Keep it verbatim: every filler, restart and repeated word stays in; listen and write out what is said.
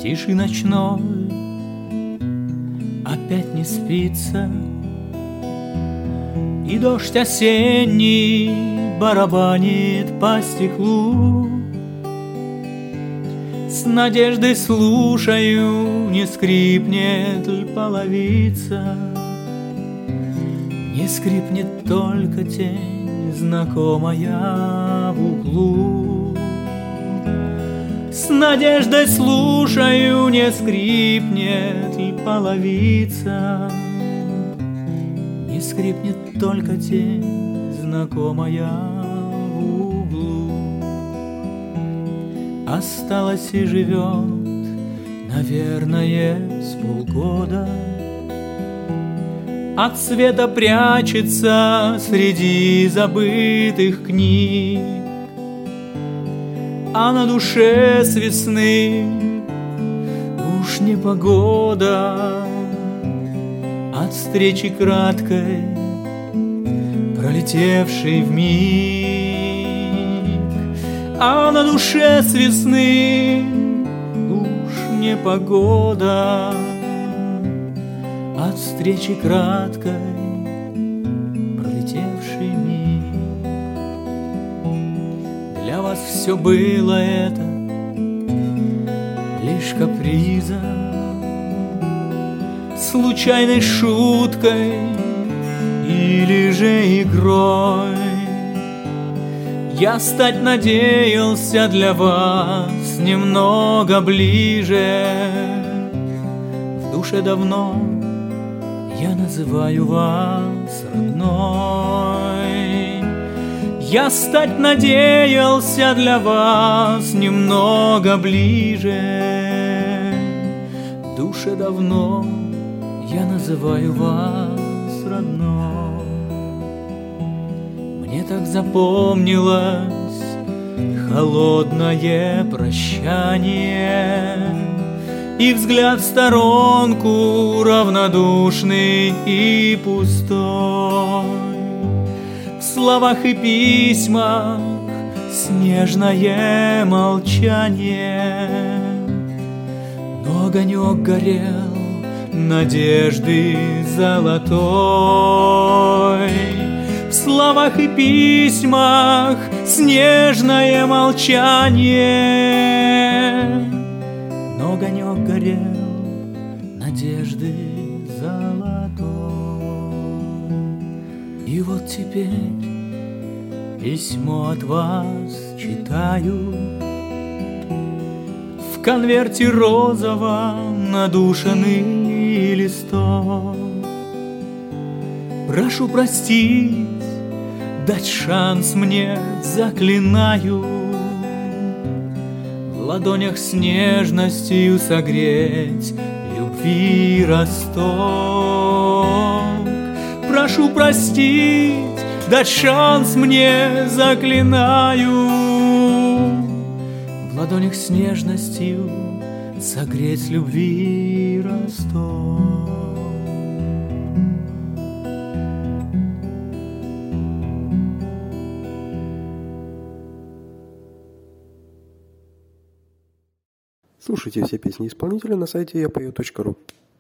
тиши ночной опять не спится, и дождь осенний барабанит по стеклу. С надеждой слушаю, не скрипнет ли половица, не скрипнет только тень, знакомая в углу. С надеждой слушаю, не скрипнет ли половица, не скрипнет только тень, знакомая в углу. Осталась и живет, наверное, с полгода. От света прячется среди забытых книг, а на душе с весны уж не погода. От встречи краткой, пролетевшей вмиг, а на душе с весны уж не погода. От встречи краткой, пролетевшей миг. Для вас все было это лишь капризом, случайной шуткой или же игрой. Я стать надеялся для вас немного ближе. В душе давно я называю вас родной. Я стать надеялся для вас немного ближе. В душе давно я называю вас родной. Мне так запомнилось холодное прощание и взгляд в сторонку равнодушный и пустой. В словах и письмах снежное молчание, но огонек горел надежды золотой. В словах и письмах снежное молчание, но огонек горел надежды золотой. И вот теперь письмо от вас читаю, в конверте розовом надушенный листок. Прошу простить, дать шанс мне, заклинаю, в ладонях с нежностью согреть любви росток. Прошу простить, дать шанс мне, заклинаю, в ладонях с нежностью согреть любви росток. Слушайте все песни исполнителя на сайте я пою точка ру.